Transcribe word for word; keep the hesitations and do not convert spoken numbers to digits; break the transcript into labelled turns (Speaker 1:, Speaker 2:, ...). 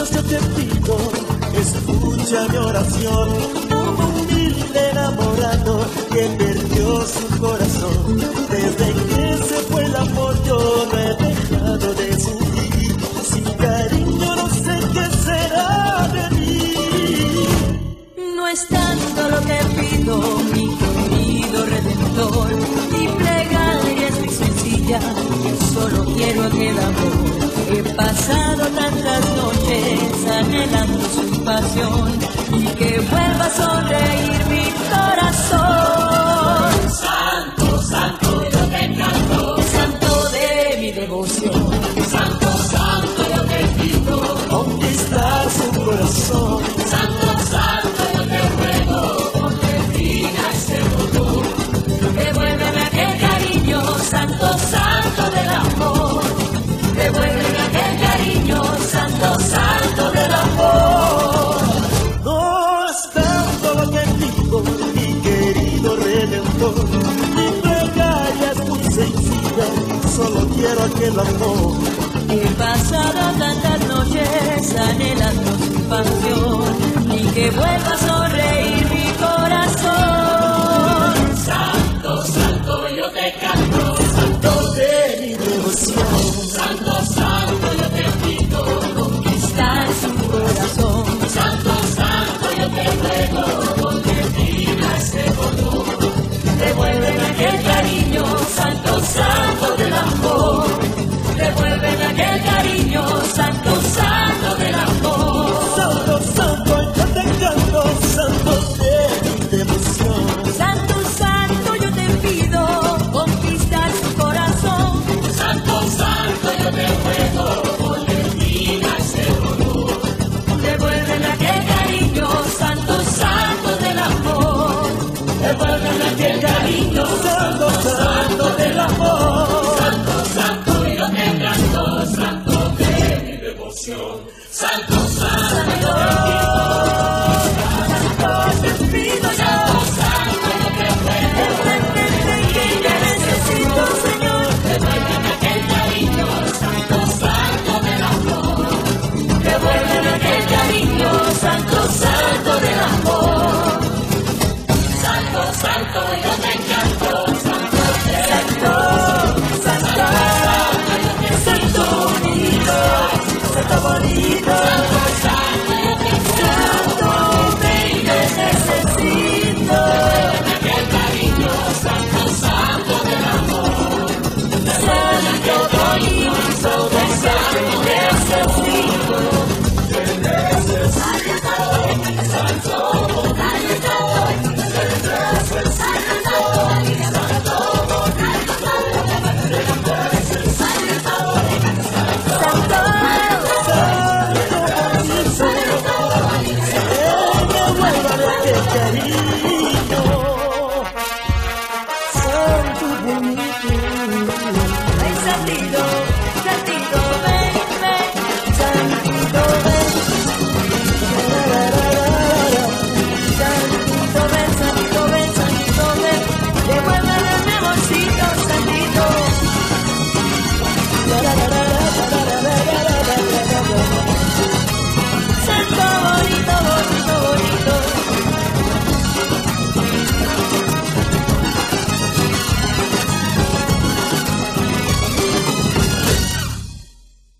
Speaker 1: Dios yo te pido, escucha mi oración. Un humilde enamorado que perdió su corazón. Desde que se fue el amor yo no he dejado de sufrir. Sin cariño no sé qué será de mí.
Speaker 2: No es tanto lo que pido, mi querido Redentor. Mi plegaria es muy sencilla, yo solo quiero aquel amor. He pasado tantas noches anhelando su pasión y que vuelva a sonreír mi corazón.
Speaker 3: Santo, santo, yo te canto,
Speaker 2: santo de mi devoción.
Speaker 3: Santo, santo, yo te pido
Speaker 1: conquistar su corazón.
Speaker 3: Santo, santo, yo te ruego, ponle fin a este dolor.
Speaker 2: Devuélveme aquel cariño, santo, santo del amor. Devuélveme aquel cariño, santo, santo del amor.
Speaker 1: No es tanto lo que pido, mi querido Redentor. Mi plegaria es muy sencilla, solo quiero aquel amor.
Speaker 2: He pasado tantas noches anhelando su pasión y que vuelva a sonreír mi corazón.
Speaker 3: Santo, santo, yo te canto,
Speaker 1: Santo de mi devoción.
Speaker 3: Santo, santo, yo te pido
Speaker 2: Conquistar su corazón.
Speaker 3: Santo, santo, yo te ruego, ponle fin a este dolor.
Speaker 2: Devuélveme aquel cariño, santo, santo del amor. Devuélveme aquel cariño, santo, santo del amor.
Speaker 1: Santo, santo, yo te canto, santo de mi devoción.
Speaker 2: Santo, santo, yo te pido conquistar su corazón.
Speaker 3: Santo, santo, yo te ruego, ponle fin a este dolor.
Speaker 2: Devuélveme aquel cariño, santo, santo del amor.
Speaker 3: Devuélveme aquel cariño,
Speaker 1: Santo, santo del amor.
Speaker 3: santo, santo, yo te canto, santo de mi devoción. Santo, santo, yo te
Speaker 2: Santo, te pido yo.
Speaker 3: santo, yo te ruego,
Speaker 2: Entiéndeme que yo necesito, Señor.
Speaker 3: devuélveme aquel cariño, santo, santo del amor.
Speaker 2: Devuélveme aquel cariño, santo, santo del amor.
Speaker 3: Santo, santo, yo te canto, santo de
Speaker 2: Santo, santo, santo bonito, santo bonito, santo te necesito.
Speaker 3: aquel cariño, santo, santo del amor.
Speaker 2: Santo bonito, santo
Speaker 1: Santo, santo, santo, santo,